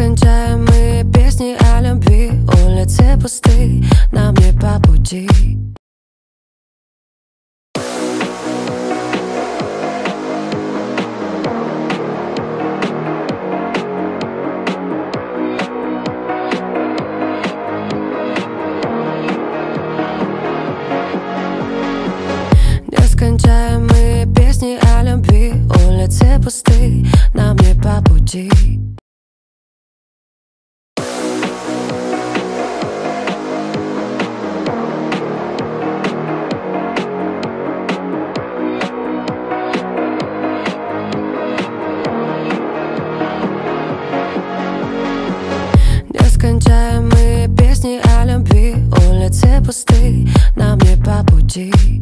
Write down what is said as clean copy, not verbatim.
Нескончаемые песни о любви, улицы пусты, нам не по пути. Нескончаемые песни о любви, улицы пусты, нам не по пути. Нескончаемые песни о любви, улицы пусты, нам не по пути.